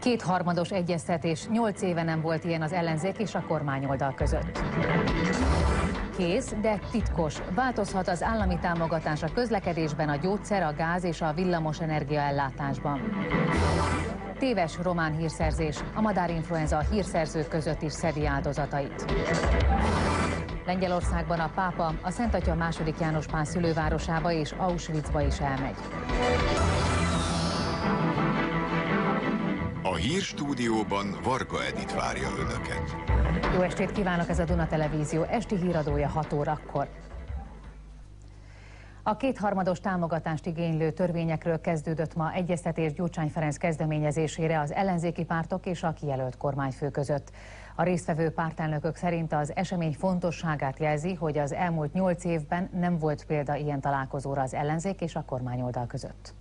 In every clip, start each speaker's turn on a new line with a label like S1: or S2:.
S1: Kétharmados egyeztetés, 8 éve nem volt ilyen az ellenzék és a kormányoldal között. Kész, de titkos. Változhat az állami támogatás a közlekedésben, a gyógyszer, a gáz és a villamos energiaellátásban. Téves román hírszerzés, a madárinfluenza hírszerzők között is szedi áldozatait. Lengyelországban a pápa a Szent Atya II. János Pál szülővárosába és Auschwitzba is elmegy.
S2: A hírstúdióban Varga Edit várja Önöket.
S1: Jó estét kívánok, ez a Duna Televízió esti híradója 6 órakor. A kétharmados támogatást igénylő törvényekről kezdődött ma egyeztetés Gyurcsány Ferenc kezdeményezésére az ellenzéki pártok és a kijelölt kormányfő között. A résztvevő pártelnökök szerint az esemény fontosságát jelzi, hogy az elmúlt 8 évben nem volt példa ilyen találkozóra az ellenzék és a kormányoldal között.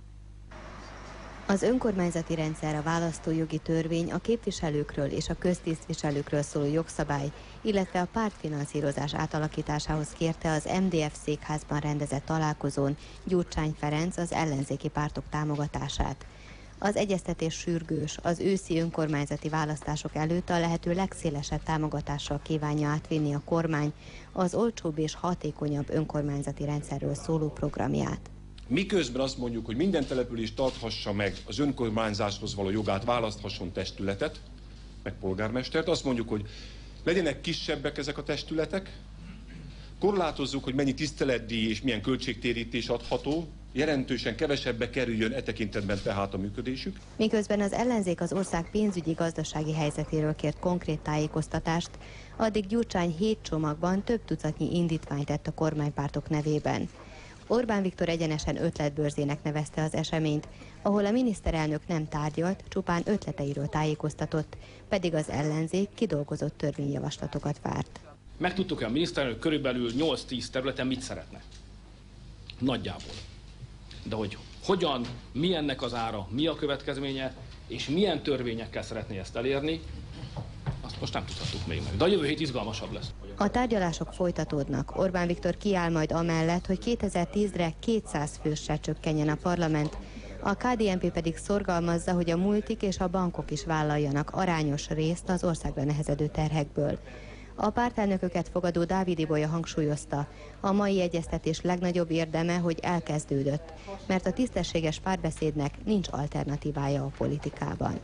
S3: Az önkormányzati rendszer, a választójogi törvény, a képviselőkről és a köztisztviselőkről szóló jogszabály, illetve a pártfinanszírozás átalakításához kérte az MDF székházban rendezett találkozón Gyurcsány Ferenc az ellenzéki pártok támogatását. Az egyeztetés sürgős, az őszi önkormányzati választások előtt a lehető legszélesebb támogatással kívánja átvinni a kormány az olcsóbb és hatékonyabb önkormányzati rendszerről szóló programját.
S4: Miközben azt mondjuk, hogy minden település tarthassa meg az önkormányzáshoz való jogát, választhasson testületet, meg polgármestert, azt mondjuk, hogy legyenek kisebbek ezek a testületek, korlátozzuk, hogy mennyi tiszteletdíj és milyen költségtérítés adható, jelentősen kevesebbe kerüljön e tekintetben tehát a működésük.
S3: Miközben az ellenzék az ország pénzügyi-gazdasági helyzetéről kért konkrét tájékoztatást, addig Gyurcsány 7 csomagban több tucatnyi indítványt tett a kormánypártok nevében. Orbán Viktor egyenesen ötletbörzének nevezte az eseményt, ahol a miniszterelnök nem tárgyalt, csupán ötleteiről tájékoztatott, pedig az ellenzék kidolgozott törvényjavaslatokat várt.
S5: Megtudtuk, hogy a miniszterelnök körülbelül 8-10 területen mit szeretne. Nagyjából. De hogy hogyan, mi ennek az ára, mi a következménye, és milyen törvényekkel szeretné ezt elérni, azt most nem tudhattuk még meg. De a jövő hét izgalmasabb lesz.
S3: A tárgyalások folytatódnak. Orbán Viktor kiáll majd amellett, hogy 2010-re 200 főssel csökkenjen a parlament. A KDNP pedig szorgalmazza, hogy a multik és a bankok is vállaljanak arányos részt az országra nehezedő terhekből. A pártelnököket fogadó Dávid Ibolya hangsúlyozta, a mai egyeztetés legnagyobb érdeme, hogy elkezdődött, mert a tisztességes párbeszédnek nincs alternatívája a politikában.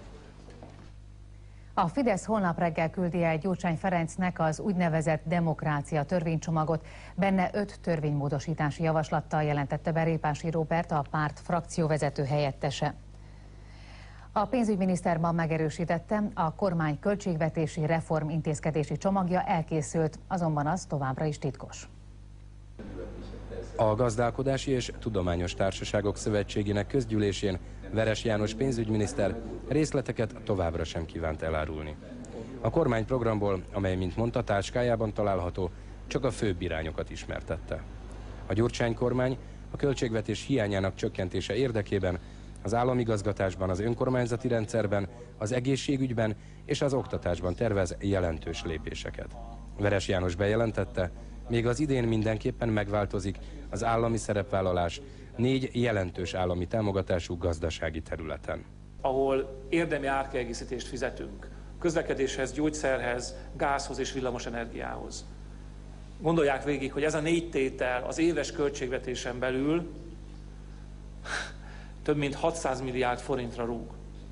S1: A Fidesz holnap reggel küldi el Gyurcsány Ferencnek az úgynevezett demokrácia törvénycsomagot. Benne 5 törvénymódosítási javaslattal jelentette be Répási Róbert, a párt frakcióvezető helyettese. A pénzügyminiszter ma megerősítette, a kormány költségvetési reform intézkedési csomagja elkészült, azonban az továbbra is titkos.
S6: A Gazdálkodási és Tudományos Társaságok Szövetségének közgyűlésén Veres János pénzügyminiszter részleteket továbbra sem kívánt elárulni. A kormányprogramból, amely, mint mondta, táskájában található, csak a főbb irányokat ismertette. A Gyurcsány kormány a költségvetés hiányának csökkentése érdekében az államigazgatásban, az önkormányzati rendszerben, az egészségügyben és az oktatásban tervez jelentős lépéseket. Veres János bejelentette, még az idén mindenképpen megváltozik az állami szerepvállalás 4 jelentős állami támogatású gazdasági területen.
S7: Ahol érdemi árkiegészítést fizetünk közlekedéshez, gyógyszerhez, gázhoz és villamosenergiához. Gondolják végig, hogy ez a 4 tétel az éves költségvetésen belül több mint 600 milliárd forintra rúg.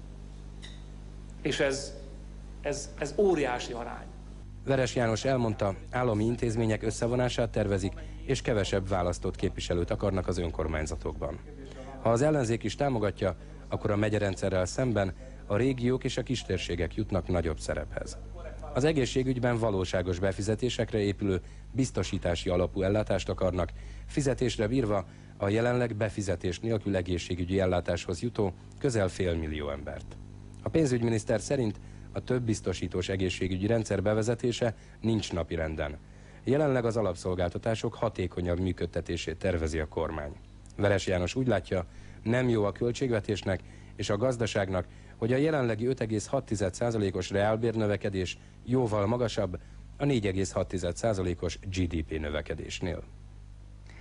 S7: És ez óriási arány.
S6: Veres János elmondta, állami intézmények összevonását tervezik, és kevesebb választott képviselőt akarnak az önkormányzatokban. Ha az ellenzék is támogatja, akkor a megyerendszerrel szemben a régiók és a kistérségek jutnak nagyobb szerephez. Az egészségügyben valóságos befizetésekre épülő biztosítási alapú ellátást akarnak, fizetésre bírva a jelenleg befizetés nélkül egészségügyi ellátáshoz jutó közel 500 000 embert. A pénzügyminiszter szerint a több biztosítós egészségügyi rendszer bevezetése nincs napirenden. Jelenleg az alapszolgáltatások hatékonyabb működtetését tervezi a kormány. Veres János úgy látja, nem jó a költségvetésnek és a gazdaságnak, hogy a jelenlegi 5,6%-os reálbérnövekedés jóval magasabb a 4,6%-os GDP növekedésnél.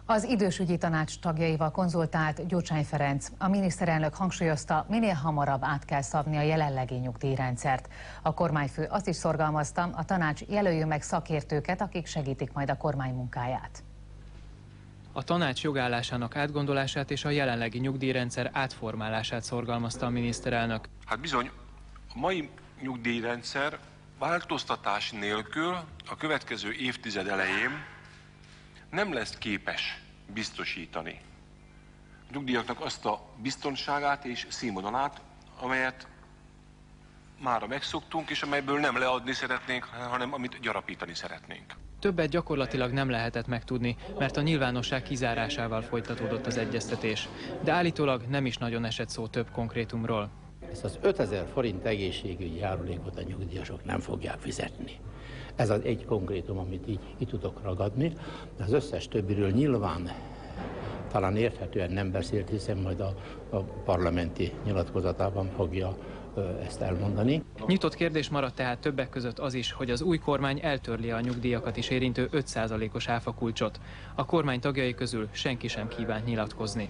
S1: Az idősügyi tanács tagjaival konzultált Gyurcsány Ferenc. A miniszterelnök hangsúlyozta, minél hamarabb át kell szabni a jelenlegi nyugdíjrendszert. A kormányfő azt is szorgalmazta, a tanács jelöljön meg szakértőket, akik segítik majd a kormány munkáját.
S8: A tanács jogállásának átgondolását és a jelenlegi nyugdíjrendszer átformálását szorgalmazta a miniszterelnök.
S4: Hát bizony, a mai nyugdíjrendszer változtatás nélkül a következő évtized elején nem lesz képes biztosítani a nyugdíjaknak azt a biztonságát és színvonalát, amelyet mára megszoktunk, és amelyből nem leadni szeretnénk, hanem amit gyarapítani szeretnénk.
S8: Többet gyakorlatilag nem lehetett megtudni, mert a nyilvánosság kizárásával folytatódott az egyeztetés. De állítólag nem is nagyon esett szó több konkrétumról.
S9: Ezt az 5000 forint egészségügyi járulékot a nyugdíjasok nem fogják fizetni. Ez az egy konkrétum, amit így tudok ragadni, de az összes többiről nyilván talán érthetően nem beszélt, hiszen majd a parlamenti nyilatkozatában fogja ezt elmondani.
S8: Nyitott kérdés maradt tehát többek között az is, hogy az új kormány eltörli a nyugdíjakat is érintő 5%-os áfakulcsot. A kormány tagjai közül senki sem kívánt nyilatkozni.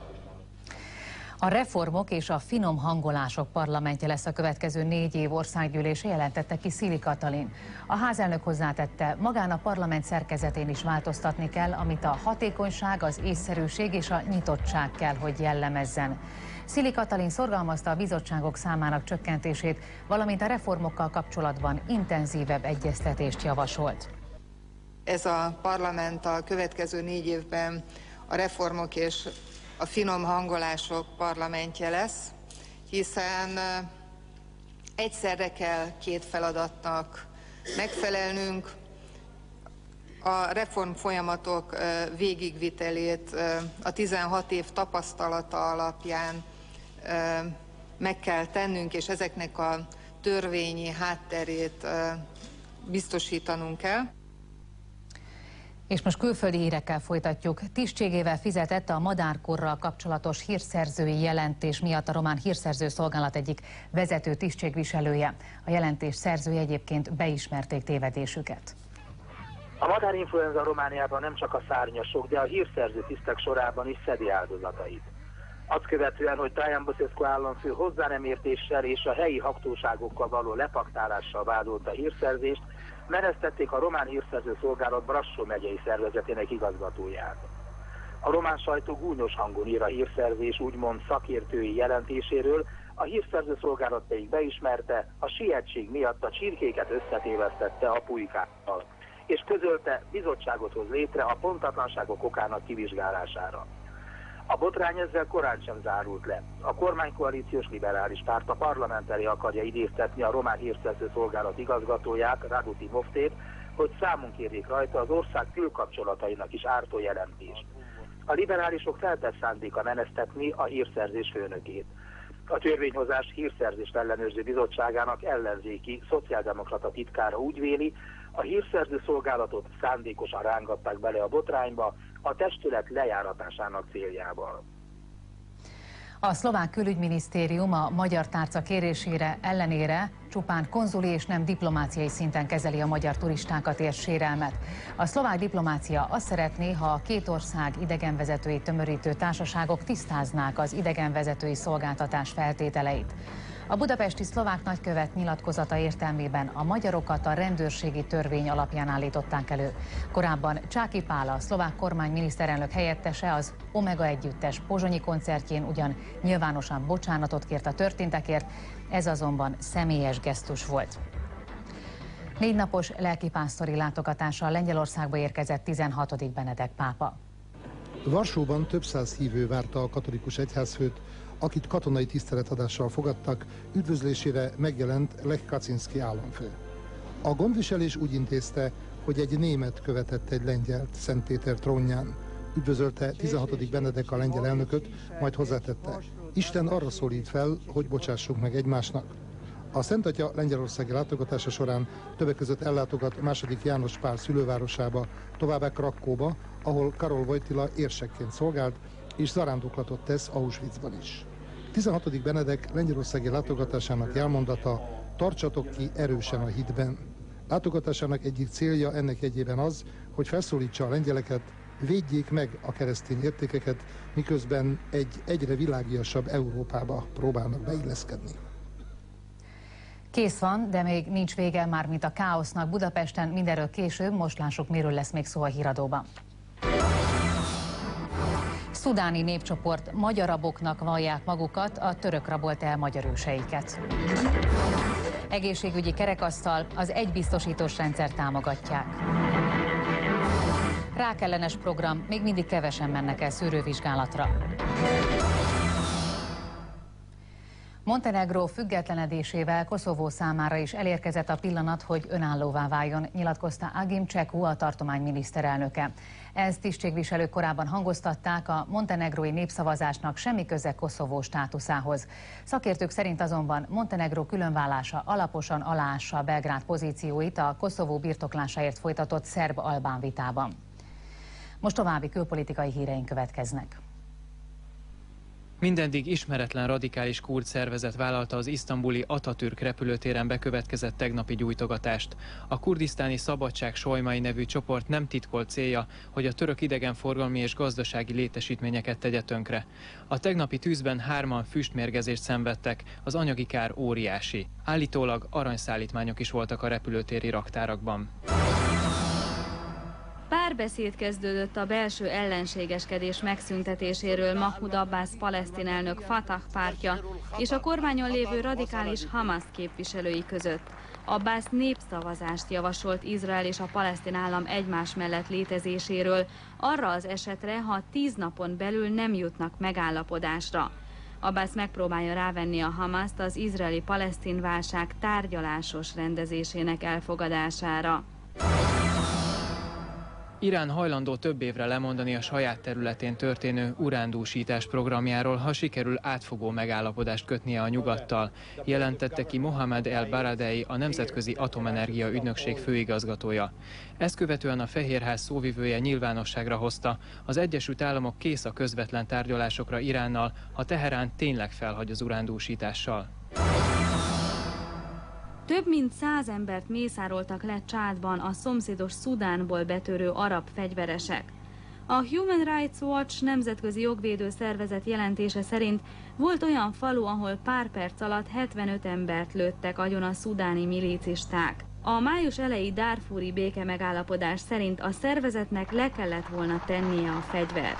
S1: A reformok és a finom hangolások parlamentje lesz a következő 4 év országgyűlése, jelentette ki Szili Katalin. A házelnök hozzátette, magán a parlament szerkezetén is változtatni kell, amit a hatékonyság, az észszerűség és a nyitottság kell, hogy jellemezzen. Szili Katalin szorgalmazta a bizottságok számának csökkentését, valamint a reformokkal kapcsolatban intenzívebb egyeztetést javasolt.
S10: Ez a parlament a következő 4 évben a reformok és a finom hangolások parlamentje lesz, hiszen egyszerre kell 2 feladatnak megfelelnünk. A reform folyamatok végigvitelét a 16 év tapasztalata alapján meg kell tennünk, és ezeknek a törvényi hátterét biztosítanunk kell.
S1: És most külföldi hírekkel folytatjuk. Tisztségével fizetett a madárkorral kapcsolatos hírszerzői jelentés miatt a román hírszerző szolgálat egyik vezető tisztségviselője. A jelentés szerzői egyébként beismerték tévedésüket.
S11: A madárinfluenza Romániában nem csak a szárnyasok, de a hírszerző tisztek sorában is szedi áldozatait. Azt követően, hogy Traian Băsescu államfő hozzá nem értéssel és a helyi hatóságokkal való lepaktálással vádolta a hírszerzést, menesztették a román hírszerző szolgálat Brassó megyei szervezetének igazgatóját. A román sajtó gúnyos hangon ír a hírszerzés úgymond szakértői jelentéséről, a hírszerző szolgálat pedig beismerte, a sietség miatt a csirkéket összetévesztette a pulykákkal, és közölte, bizottságot hoz létre a pontatlanságok okának kivizsgálására. A botrány ezzel korán sem zárult le. A kormánykoalíciós liberális párt a parlament elé akarja idéztetni a román hírszerző szolgálat igazgatóját, Radu Timoftet, hogy számon kérjék rajta az ország külkapcsolatainak is ártó jelentést. A liberálisok feltett szándéka menesztetni a hírszerzés főnökét. A törvényhozás hírszerzést ellenőrző bizottságának ellenzéki szociáldemokrata titkára úgy véli, a hírszerző szolgálatot szándékosan rángatták bele a botrányba a testület lejáratásának céljával.
S1: A szlovák külügyminisztérium a magyar tárca kérésére ellenére csupán konzuli és nem diplomáciai szinten kezeli a magyar turistákat ért sérelmet. A szlovák diplomácia azt szeretné, ha a 2 ország idegenvezetői tömörítő társaságok tisztáznák az idegenvezetői szolgáltatás feltételeit. A budapesti szlovák nagykövet nyilatkozata értelmében a magyarokat a rendőrségi törvény alapján állították elő. Korábban Csáky Pál, a szlovák kormány miniszterelnök helyettese az Omega együttes pozsonyi koncertjén ugyan nyilvánosan bocsánatot kért a történtekért, ez azonban személyes gesztus volt. 4 napos lelkipásztori látogatással Lengyelországba érkezett 16. Benedek pápa.
S12: Varsóban több száz hívő várta a katolikus egyházfőt, akit katonai tiszteletadással fogadtak, üdvözlésére megjelent Lech Kaczynszki államfő. A gondviselés úgy intézte, hogy egy német követett egy lengyelt Szent Péter trónján. Üdvözölte 16. Benedek a lengyel elnököt, majd hozzátette, Isten arra szólít fel, hogy bocsássunk meg egymásnak. A Szent Atya lengyelországi látogatása során többek között ellátogat II. János Pál szülővárosába, továbbá Krakóba, ahol Karol Wojtyla érsekként szolgált, és zarándoklatot tesz Auschwitzban is. 16. Benedek lengyelországi látogatásának jelmondata, tartsatok ki erősen a hitben. Látogatásának egyik célja ennek jegyében az, hogy felszólítsa a lengyeleket, védjék meg a keresztény értékeket, miközben egy egyre világiasabb Európába próbálnak beilleszkedni.
S1: Kész van, de még nincs vége, mármint a káosznak Budapesten. Mindenről később, most lássuk, miről lesz még szó a híradóban. Szudáni népcsoport magyaraboknak vallják magukat, a török rabolt el magyar őseiket. Egészségügyi kerekasztal, az egybiztosítós rendszert támogatják. Rákellenes program, még mindig kevesen mennek el szűrővizsgálatra. Montenegró függetlenedésével Koszovó számára is elérkezett a pillanat, hogy önállóvá váljon, nyilatkozta Agim Cseku, a tartomány miniszterelnöke. Ezt tisztségviselők korábban hangoztatták, a montenegrói népszavazásnak semmi köze Koszovó státuszához. Szakértők szerint azonban Montenegró különválása alaposan aláássa a Belgrád pozícióit a Koszovó birtoklásáért folytatott szerb-albán vitában. Most további külpolitikai híreink következnek.
S8: Mindeddig ismeretlen radikális kurd szervezet vállalta az isztambuli Atatürk repülőtéren bekövetkezett tegnapi gyújtogatást. A kurdisztáni Szabadság Solymai nevű csoport nem titkolt célja, hogy a török idegenforgalmi és gazdasági létesítményeket tegye tönkre. A tegnapi tűzben 3-an füstmérgezést szenvedtek, az anyagi kár óriási. Állítólag aranyszállítmányok is voltak a repülőtéri raktárakban.
S13: Párbeszéd kezdődött a belső ellenségeskedés megszüntetéséről Mahmoud Abbas palesztin elnök Fatah pártja és a kormányon lévő radikális Hamas képviselői között. Abbas népszavazást javasolt Izrael és a palesztin állam egymás mellett létezéséről, arra az esetre, ha 10 napon belül nem jutnak megállapodásra. Abbas megpróbálja rávenni a Hamaszt az izraeli-palesztin válság tárgyalásos rendezésének elfogadására.
S8: Irán hajlandó több évre lemondani a saját területén történő urándúsítás programjáról, ha sikerül átfogó megállapodást kötnie a nyugattal, jelentette ki Mohamed El-Baradei, a Nemzetközi Atomenergia Ügynökség főigazgatója. Ezt követően a Fehérház szóvivője nyilvánosságra hozta, az Egyesült Államok kész a közvetlen tárgyalásokra Iránnal, ha Teherán tényleg felhagy az urándúsítással.
S13: Több mint 100 embert mészároltak le Csádban a szomszédos Szudánból betörő arab fegyveresek. A Human Rights Watch nemzetközi jogvédő szervezet jelentése szerint volt olyan falu, ahol pár perc alatt 75 embert lőttek agyon a szudáni milícisták. A május elejé Darfúri békemegállapodás szerint a szervezetnek le kellett volna tennie a fegyvert.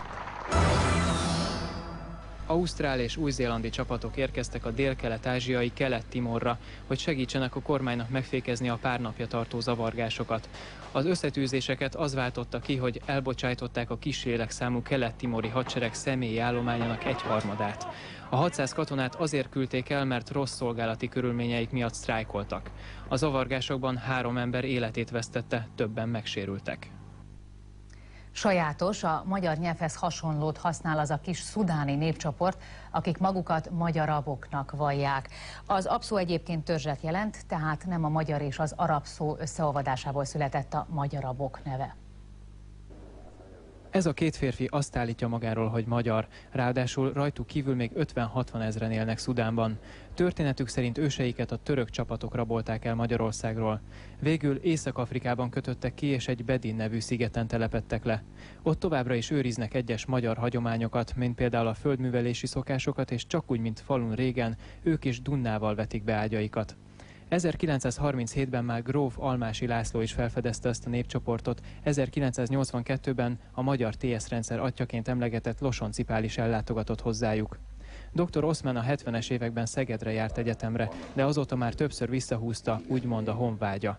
S8: Ausztrál és új-zélandi csapatok érkeztek a délkelet-ázsiai Kelet-Timorra, hogy segítsenek a kormánynak megfékezni a pár napja tartó zavargásokat. Az összetűzéseket az váltotta ki, hogy elbocsájtották a kis lélekszámú kelet-timori hadsereg személyi állományának 1/3-át. A 600 katonát azért küldték el, mert rossz szolgálati körülményeik miatt sztrájkoltak. A zavargásokban 3 ember életét vesztette, többen megsérültek.
S1: Sajátos, a magyar nyelvhez hasonlót használ az a kis szudáni népcsoport, akik magukat magyaraboknak vallják. Az abszó egyébként törzset jelent, tehát nem a magyar és az arab szó összeolvadásából született a magyarabok neve.
S8: Ez a két férfi azt állítja magáról, hogy magyar, ráadásul rajtuk kívül még 50-60 ezren élnek Szudánban. Történetük szerint őseiket a török csapatok rabolták el Magyarországról. Végül Észak-Afrikában kötöttek ki, és egy Bedin nevű szigeten telepedtek le. Ott továbbra is őriznek egyes magyar hagyományokat, mint például a földművelési szokásokat, és csak úgy, mint falun régen, ők is dunnával vetik be ágyaikat. 1937-ben már gróf Almási László is felfedezte ezt a népcsoportot, 1982-ben a magyar TS rendszer atyjaként emlegetett Losonci Pál is ellátogatott hozzájuk. Dr. Oszman a 70-es években Szegedre járt egyetemre, de azóta már többször visszahúzta, úgymond a honvágya.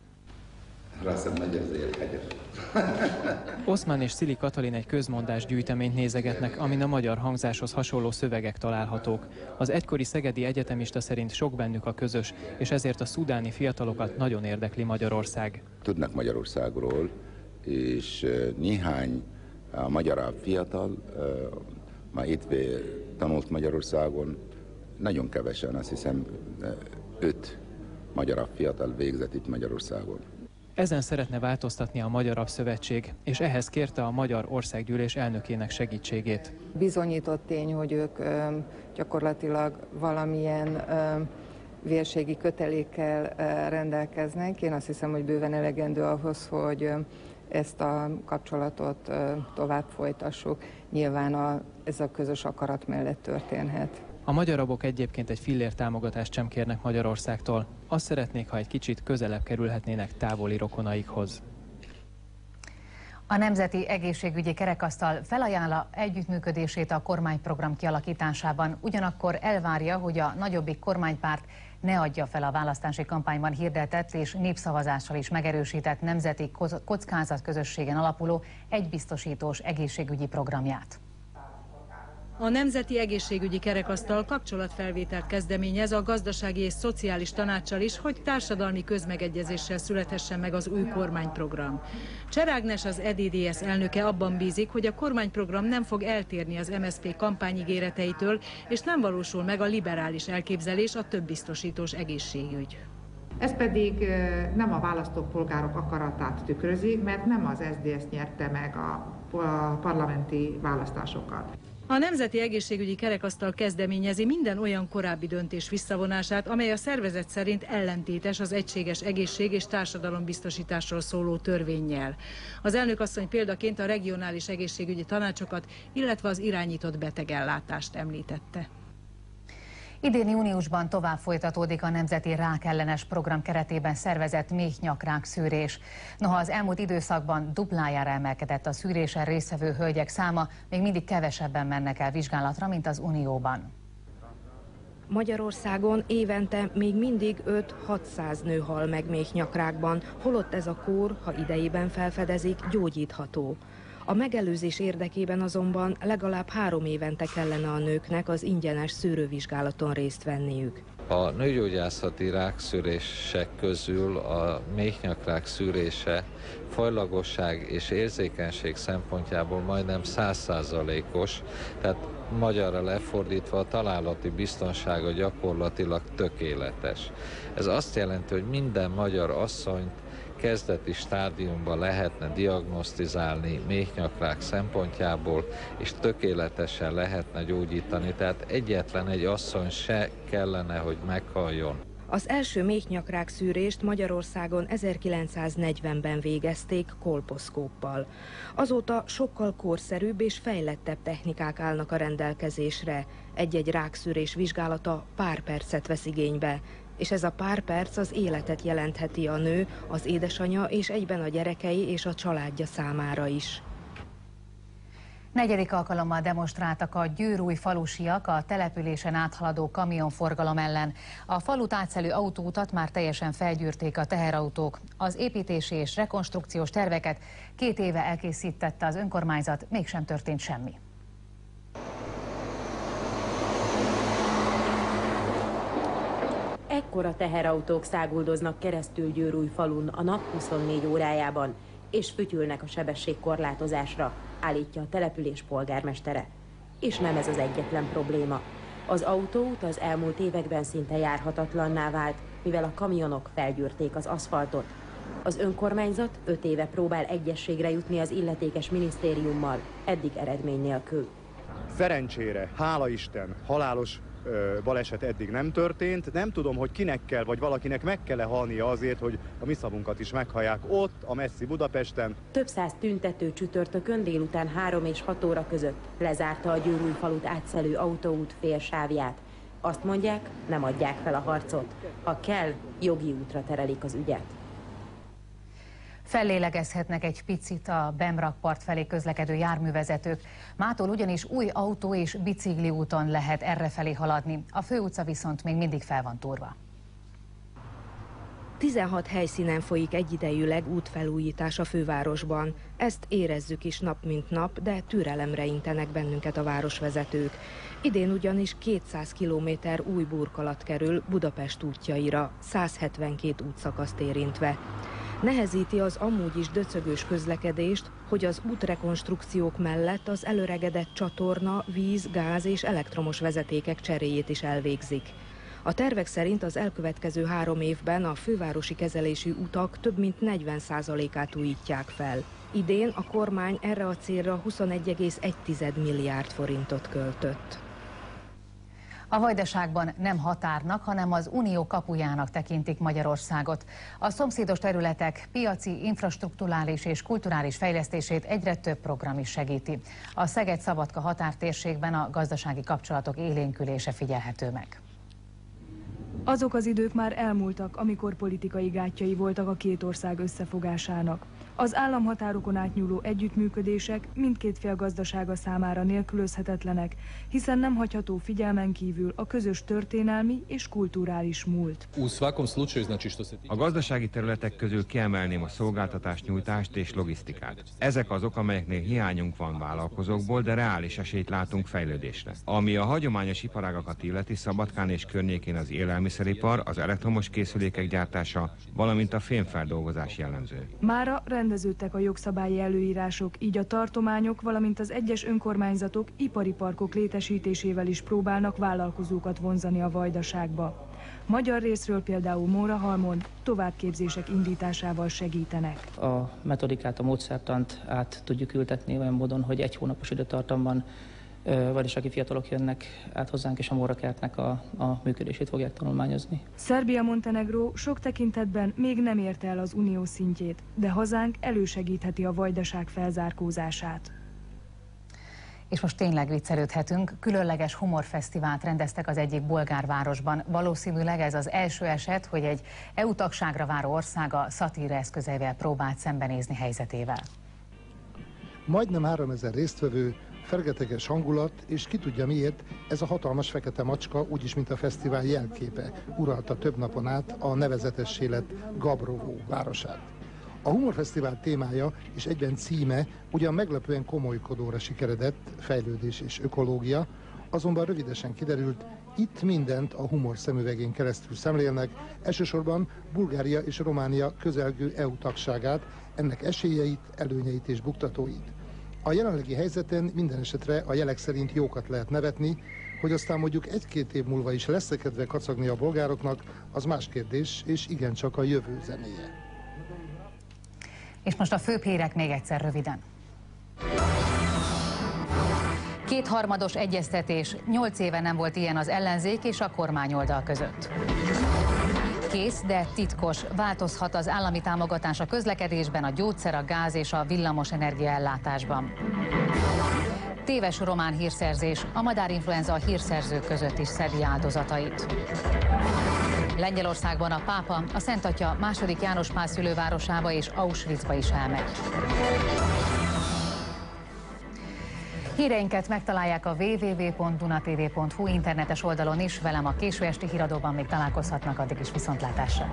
S8: Oszman és Szili Katalin egy közmondás gyűjteményt nézegetnek, amin a magyar hangzáshoz hasonló szövegek találhatók. Az egykori szegedi egyetemista szerint sok bennük a közös, és ezért a szudáni fiatalokat nagyon érdekli Magyarország.
S14: Tudnak Magyarországról, és néhány magyar fiatal ma itt tanult Magyarországon, nagyon kevesen, azt hiszem 5 magyar fiatal végzett itt Magyarországon.
S8: Ezen szeretne változtatni a Magyar Szövetség, és ehhez kérte a Magyar Országgyűlés elnökének segítségét.
S10: Bizonyított tény, hogy ők gyakorlatilag valamilyen vérségi kötelékkel rendelkeznek. Én azt hiszem, hogy bőven elegendő ahhoz, hogy ezt a kapcsolatot tovább folytassuk. Nyilván ez a közös akarat mellett történhet.
S8: A magyar arabok egyébként egy fillér támogatást sem kérnek Magyarországtól. Azt szeretnék, ha egy kicsit közelebb kerülhetnének távoli rokonaikhoz.
S1: A Nemzeti Egészségügyi Kerekasztal felajánlja együttműködését a kormányprogram kialakításában, ugyanakkor elvárja, hogy a nagyobbik kormánypárt ne adja fel a választási kampányban hirdetett és népszavazással is megerősített nemzeti kockázatközösségen alapuló egybiztosítós egészségügyi programját.
S15: A Nemzeti Egészségügyi Kerekasztal kapcsolatfelvételt kezdeményez a Gazdasági és Szociális Tanáccsal is, hogy társadalmi közmegegyezéssel születhessen meg az új kormányprogram. Cserágnes, az EDDS elnöke abban bízik, hogy a kormányprogram nem fog eltérni az MSZP kampányígéreteitől, és nem valósul meg a liberális elképzelés, a többbiztosítós egészségügy.
S16: Ez pedig nem a választópolgárok akaratát tükrözi, mert nem az SZDSZ nyerte meg a parlamenti választásokat.
S15: A Nemzeti Egészségügyi Kerekasztal kezdeményezi minden olyan korábbi döntés visszavonását, amely a szervezet szerint ellentétes az egységes egészség és társadalombiztosításról szóló törvénnyel. Az elnökasszony példaként a regionális egészségügyi tanácsokat, illetve az irányított betegellátást említette.
S1: Idén júniusban tovább folytatódik a Nemzeti Rákellenes Program keretében szervezett méhnyakrák szűrés. Noha az elmúlt időszakban duplájára emelkedett a szűrésen résztvevő hölgyek száma, még mindig kevesebben mennek el vizsgálatra, mint az Unióban.
S17: Magyarországon évente még mindig 5-600 nő hal meg méhnyakrákban, holott ez a kór, ha idejében felfedezik, gyógyítható. A megelőzés érdekében azonban legalább 3 évente kellene a nőknek az ingyenes szűrővizsgálaton részt venniük.
S18: A nőgyógyászati rákszűrések közül a méhnyakrák szűrése fajlagosság és érzékenység szempontjából majdnem 100%-os, tehát magyarra lefordítva a találati biztonsága gyakorlatilag tökéletes. Ez azt jelenti, hogy minden magyar asszonyt kezdeti stádiumban lehetne diagnosztizálni méhnyakrák szempontjából, és tökéletesen lehetne gyógyítani, tehát egyetlen egy asszony se kellene, hogy meghaljon.
S17: Az első méhnyakrák szűrést Magyarországon 1940-ben végezték kolposzkóppal. Azóta sokkal korszerűbb és fejlettebb technikák állnak a rendelkezésre. Egy-egy rákszűrés vizsgálata pár percet vesz igénybe, és ez a pár perc az életet jelentheti a nő, az édesanyja és egyben a gyerekei és a családja számára is.
S1: 4. alkalommal demonstráltak a győrúj falusiak a településen áthaladó kamionforgalom ellen. A falut átszelő autóutat már teljesen felgyűrték a teherautók. Az építési és rekonstrukciós terveket 2 éve elkészítette az önkormányzat, mégsem történt semmi.
S19: Ekkora teherautók száguldoznak keresztül Győrúj falun a nap 24 órájában, és fütyülnek a sebességkorlátozásra, állítja a település polgármestere. És nem ez az egyetlen probléma. Az autóút az elmúlt években szinte járhatatlanná vált, mivel a kamionok felgyűrték az aszfaltot. Az önkormányzat 5 éve próbál egyességre jutni az illetékes minisztériummal, eddig eredmény nélkül.
S20: Szerencsére, hála Isten, halálos baleset eddig nem történt. Nem tudom, hogy kinek kell, vagy valakinek meg kell halnia azért, hogy a mi szavunkat is meghallják ott, a messzi Budapesten.
S19: Több száz tüntető csütörtökön délután 3 és 6 óra között lezárta a Győrúj falut átszelő autóút félsávját. Azt mondják, nem adják fel a harcot. Ha kell, jogi útra terelik az ügyet.
S1: Fellélegezhetnek egy picit a Bemrakpart felé közlekedő járművezetők. Mától ugyanis új autó és bicikli úton lehet errefelé haladni. A főutca viszont még mindig fel van túrva.
S17: 16 helyszínen folyik egyidejűleg útfelújítás a fővárosban. Ezt érezzük is nap mint nap, de türelemre intenek bennünket a városvezetők. Idén ugyanis 200 kilométer új burkolat kerül Budapest útjaira, 172 útszakaszt érintve. Nehezíti az amúgy is döcögős közlekedést, hogy az útrekonstrukciók mellett az elöregedett csatorna, víz, gáz és elektromos vezetékek cseréjét is elvégzik. A tervek szerint az elkövetkező 3 évben a fővárosi kezelésű utak több mint 40%-át újítják fel. Idén a kormány erre a célra 21,1 milliárd forintot költött.
S1: A Vajdaságban nem határnak, hanem az unió kapujának tekintik Magyarországot. A szomszédos területek piaci, infrastrukturális és kulturális fejlesztését egyre több program is segíti. A Szeged-Szabadka határtérségben a gazdasági kapcsolatok élénkülése figyelhető meg.
S21: Azok az idők már elmúltak, amikor politikai gátjai voltak a két ország összefogásának. Az államhatárokon átnyúló együttműködések mindkét fél gazdasága számára nélkülözhetetlenek, hiszen nem hagyható figyelmen kívül a közös történelmi és kulturális múlt.
S22: A gazdasági területek közül kiemelném a szolgáltatásnyújtást és logisztikát. Ezek azok, amelyeknél hiányunk van vállalkozókból, de reális esélyt látunk fejlődésre. Ami a hagyományos iparágakat illeti, Szabadkán és környékén az élelmiszeripar, az elektromos készülékek gyártása, valamint a fémfeldolgozás jellemző.
S21: Mára rendeződtek a jogszabályi előírások, így a tartományok, valamint az egyes önkormányzatok ipari parkok létesítésével is próbálnak vállalkozókat vonzani a Vajdaságba. Magyar részről például Mórahalmon továbbképzések indításával segítenek.
S23: A metodikát, a módszertant át tudjuk ültetni olyan módon, hogy 1 hónapos időtartamban vajdasági fiatalok jönnek át hozzánk, és a Mórakertnek a működését fogják tanulmányozni.
S21: Szerbia-Montenegró sok tekintetben még nem érte el az unió szintjét, de hazánk elősegítheti a Vajdaság felzárkózását.
S1: És most tényleg viccelődhetünk, különleges humorfesztivált rendeztek az egyik bolgár városban. Valószínűleg ez az első eset, hogy egy EU tagságra váró ország a szatíra eszközeivel próbált szembenézni helyzetével.
S12: Majdnem 3000 résztvevő, fergeteges hangulat, és ki tudja miért, ez a hatalmas fekete macska, úgyis mint a fesztivál jelképe, uralta több napon át a nevezetessé lett Gabrovo városát. A humorfesztivál témája és egyben címe ugyan meglepően komolykodóra sikeredett, fejlődés és ökológia, azonban rövidesen kiderült, itt mindent a humor szemüvegén keresztül szemlélnek, elsősorban Bulgária és Románia közelgő EU tagságát, ennek esélyeit, előnyeit és buktatóit. A jelenlegi helyzeten minden esetre a jelek szerint jókat lehet nevetni, hogy aztán mondjuk 1-2 év múlva is lesz-e kedve kacagni a bolgároknak, az más kérdés, és igencsak a jövő zenéje.
S1: És most a főbb hírek még egyszer röviden. 2/3 egyeztetés, 8 éve nem volt ilyen az ellenzék és a kormányoldal között. Kész, de titkos, változhat az állami támogatás a közlekedésben, a gyógyszer, a gáz és a villamos energiaellátásban. Téves román hírszerzés, a madárinfluenza a hírszerzők között is szedi áldozatait. Lengyelországban a pápa a Szent Atya II. János Pál szülővárosába és Auschwitzba is elmegy. Híreinket megtalálják a www.dunatv.hu internetes oldalon is, velem a késő esti híradóban még találkozhatnak, addig is viszontlátásra.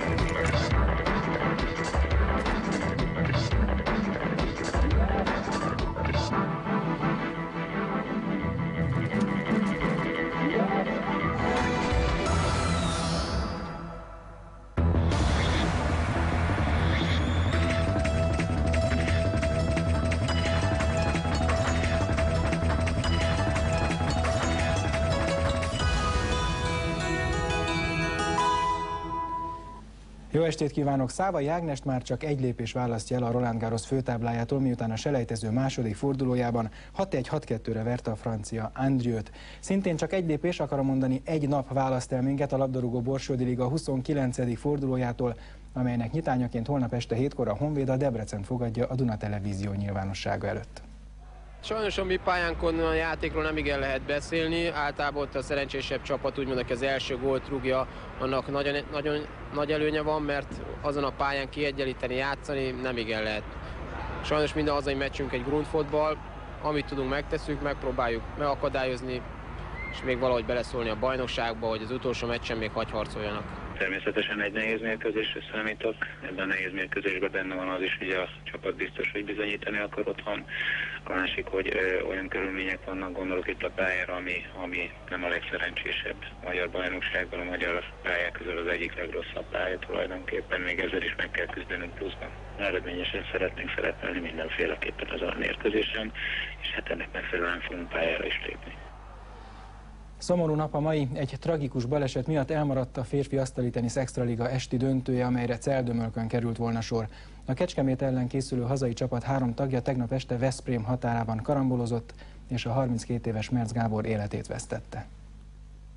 S24: Jó estét kívánok! Szávai Ágnest már csak egy lépés választja el a Roland Garros főtáblájától, miután a selejtező második fordulójában 6-1-6-2-re verte a francia Andrieux-t. Szintén csak egy lépés, akarom mondani, egy nap választ el minket a labdarúgó Borsodi Liga 29. fordulójától, amelynek nyitányaként holnap este 7-kor a Honvéd a Debrecen fogadja a Duna Televízió nyilvánossága előtt.
S25: Sajnos a mi pályánkon a játékról nem igen lehet beszélni, általában ott a szerencsésebb csapat úgymond, aki az első gólt rúgja, annak nagyon nagy előnye van, mert azon a pályán kiegyenlíteni, játszani nem igen lehet. Sajnos minden hazai meccsünk egy grundfotball, amit tudunk megteszünk, megpróbáljuk megakadályozni, és még valahogy beleszólni a bajnokságba, hogy az utolsó meccsen még hagyharcoljanak.
S26: Természetesen egy nehéz mérkőzésre számítok. Ebben a nehéz mérkőzésben benne van az is, hogy a csapat biztos, hogy bizonyítani akar otthon. A másik, hogy olyan körülmények vannak, gondolok itt a pályára, ami nem a legszerencsésebb magyar bajnokságban, a magyar pályák közül az egyik legrosszabb pálya tulajdonképpen, még ezzel is meg kell küzdenünk pluszban. Eredményesen szeretnénk szerepelni mindenféleképpen ezen a mérkőzésen, és hát ennek megfelelően fogunk pályára is lépni.
S24: Szomorú nap a mai, egy tragikus baleset miatt elmaradt a férfi asztalitenisz extraliga esti döntője, amelyre Celdömölkön került volna sor. A Kecskemét ellen készülő hazai csapat 3 tagja tegnap este Veszprém határában karambolozott, és a 32 éves Merc Gábor életét vesztette.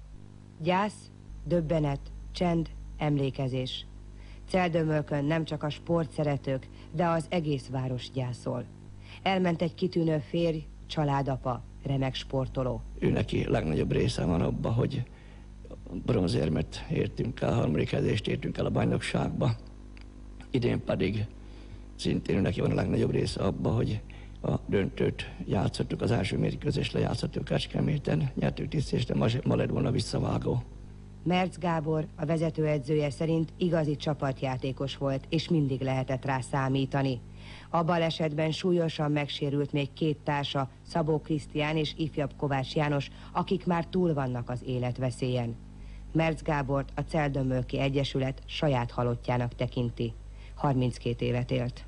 S2: Gyász, döbbenet, csend, emlékezés. Celdömölkön nem csak a sportszeretők, de az egész város gyászol. Elment egy kitűnő férj, családapa, remek sportoló.
S3: Ő neki legnagyobb része van abban, hogy bronzérmet értünk el, harmadik helyezést értünk el a bajnokságba. Idén pedig szintén neki van a legnagyobb része abban, hogy a döntőt játszottuk, az első mérkőzést lejátszottuk Kecskeméten, nyertük 10, és ma lett volna visszavágó.
S2: Merc Gábor, a vezetőedzője szerint igazi csapatjátékos volt, és mindig lehetett rá számítani. A balesetben súlyosan megsérült még két társa, Szabó Krisztián és ifjabb Kovács János, akik már túl vannak az életveszélyen. Merc Gábort a Celdömölki Egyesület saját halottjának tekinti. 32 évet élt.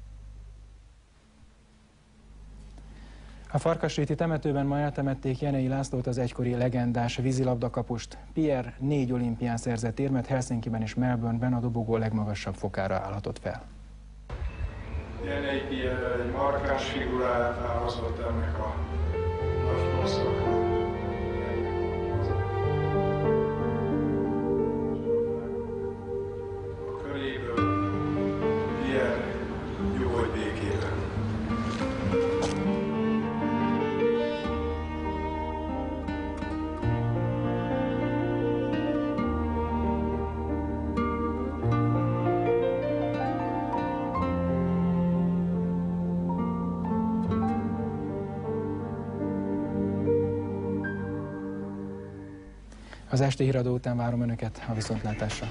S24: A Farkasréti temetőben ma eltemették Jenei Lászlót, az egykori legendás vízilabdakapust. Pierre 4 olimpián szerzett érmet, Helsinkiben és Melbourneben a dobogó legmagasabb fokára állhatott fel.
S4: Jenei Pierre egy markáns figuráját választott ennek a nagy korszaknak. A köréből Pierre nyugodj békében.
S24: Az esti híradó után várom Önöket a viszontlátásra.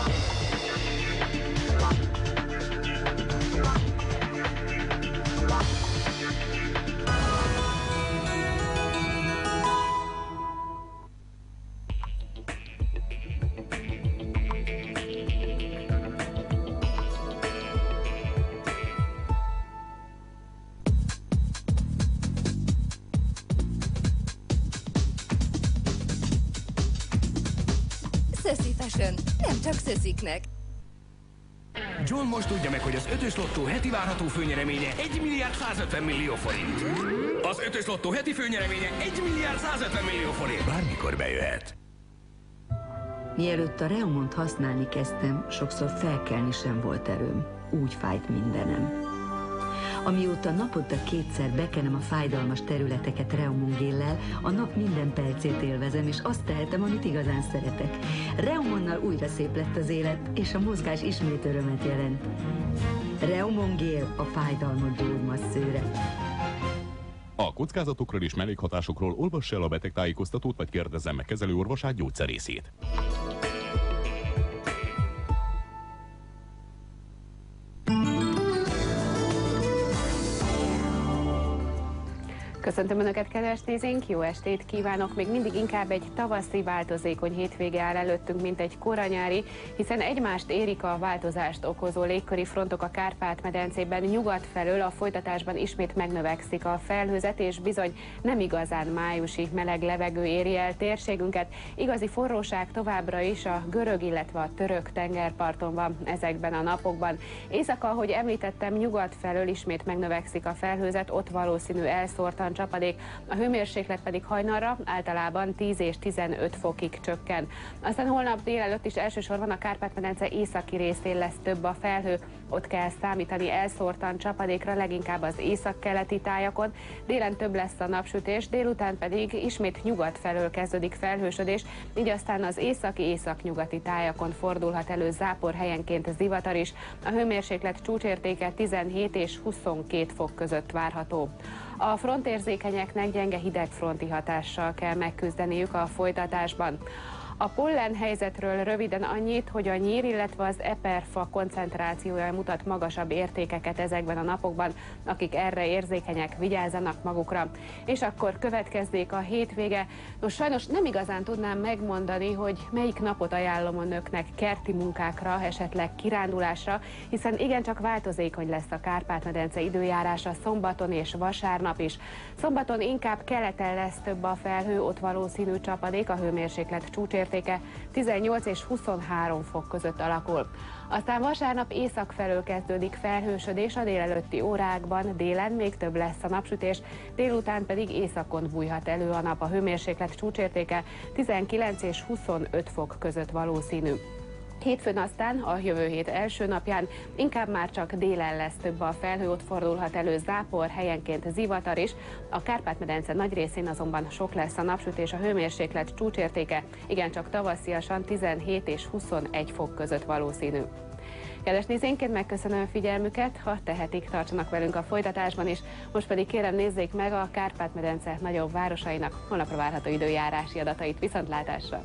S5: Szöszi Fashion, nem csak szösziknek.
S6: John most tudja meg, hogy az 5-ös lottó heti várható főnyereménye 1 milliárd 150 millió forint. Az 5-ös lottó heti főnyereménye 1 milliárd 150 millió forint. Bármikor bejöhet.
S7: Mielőtt a Reumont használni kezdtem, sokszor felkelni sem volt erőm. Úgy fájt mindenem. Amióta naponta 2-szer bekenem a fájdalmas területeket Reumon géllel, a nap minden percét élvezem, és azt tehetem, amit igazán szeretek. Reumonnal újra szép lett az élet, és a mozgás ismét örömet jelent. Reumon gél a fájdalmat gyógymasszőre.
S27: A kockázatokról és mellékhatásokról olvass el a betegtájékoztatót, vagy kérdezzen meg kezelőorvosát, gyógyszerészét.
S28: Köszöntöm Önöket, kedves nézőink, jó estét kívánok! Még mindig inkább egy tavaszi, változékony hétvége áll előttünk, mint egy koranyári, hiszen egymást érik a változást okozó légköri frontok a Kárpát-medencében. Nyugat felől a folytatásban ismét megnövekszik a felhőzet, és bizony nem igazán májusi meleg levegő éri el térségünket. Igazi forróság továbbra is a görög, illetve a török tengerparton van ezekben a napokban. Éjszaka, ahogy említettem, nyugat felől ismét megnövekszik a felhőzet, ott valószínű elszórtan csapadék, a hőmérséklet pedig hajnalra általában 10 és 15 fokig csökken. Aztán holnap délelőtt is elsősorban a Kárpát-medence északi részén lesz több a felhő, ott kell számítani elszórtan csapadékra, leginkább az északkeleti tájakon. Délen több lesz a napsütés, délután pedig ismét nyugat felől kezdődik felhősödés, így aztán az északi-északnyugati tájakon fordulhat elő zápor, helyenként zivatar is. A hőmérséklet csúcsértéke 17 és 22 fok között várható. A frontérzékenyeknek gyenge hidegfronti hatással kell megküzdeniük a folytatásban. A pollen helyzetről röviden annyit, hogy a nyír, illetve az eperfa koncentrációja mutat magasabb értékeket ezekben a napokban. Akik erre érzékenyek, vigyázzanak magukra. És akkor következzék a hétvége. Nos, sajnos nem igazán tudnám megmondani, hogy melyik napot ajánlom önöknek kerti munkákra, esetleg kirándulásra, hiszen igencsak változékony lesz a Kárpát-medence időjárása szombaton és vasárnap is. Szombaton inkább keleten lesz több a felhő, ott valószínű csapadék, a hőmérséklet csúcsértéke csúcsértéke 18 és 23 fok között alakul. Aztán vasárnap észak felől kezdődik felhősödés, a délelőtti órákban délen még több lesz a napsütés, délután pedig északon bújhat elő a nap. A hőmérséklet csúcsértéke 19 és 25 fok között valószínű. Hétfőn aztán, a jövő hét első napján inkább már csak délen lesz több a felhő, ott fordulhat elő zápor, helyenként zivatar is. A Kárpát-medence nagy részén azonban sok lesz a napsütés, a hőmérséklet csúcsértéke igencsak tavasziasan 17 és 21 fok között valószínű. Kedves nézőinként megköszönöm figyelmüket, ha tehetik, tartsanak velünk a folytatásban is. Most pedig kérem, nézzék meg a Kárpát-medence nagyobb városainak holnapra várható időjárási adatait. Viszontlátásra!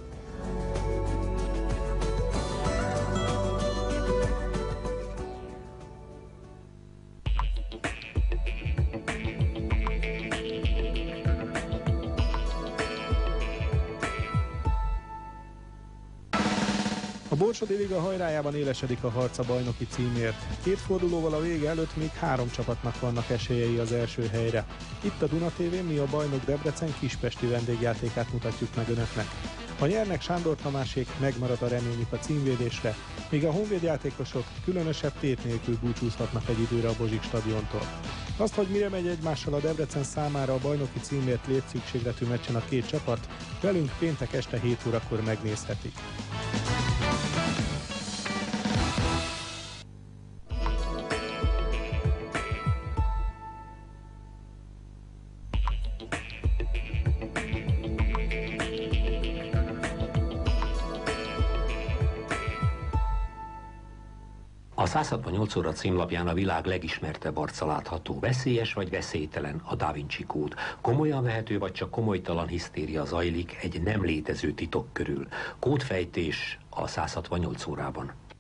S8: A Borsodi Liga hajrájában élesedik a harc a bajnoki címért. 2 fordulóval a vége előtt még 3 csapatnak vannak esélyei az első helyre. Itt a Duna TV-n mi a bajnok Debrecen kispesti vendégjátékát mutatjuk meg önöknek. Ha nyernek, Sándor Tamásék, megmarad a reményük a címvédésre, míg a Honvéd játékosok különösebb tét nélkül búcsúzhatnak egy időre a Bozsik stadiontól. Azt, hogy mire megy egymással a Debrecen számára a bajnoki címért létszükségletű meccsen a 2 csapat, velünk péntek este 7 órakor megnézhetik.
S9: A 168 óra címlapján a világ legismertebb arca látható. Veszélyes vagy veszélytelen a Da Vinci kód. Komolyan vehető vagy csak komolytalan hisztéria zajlik egy nem létező titok körül. Kódfejtés a 168 órában.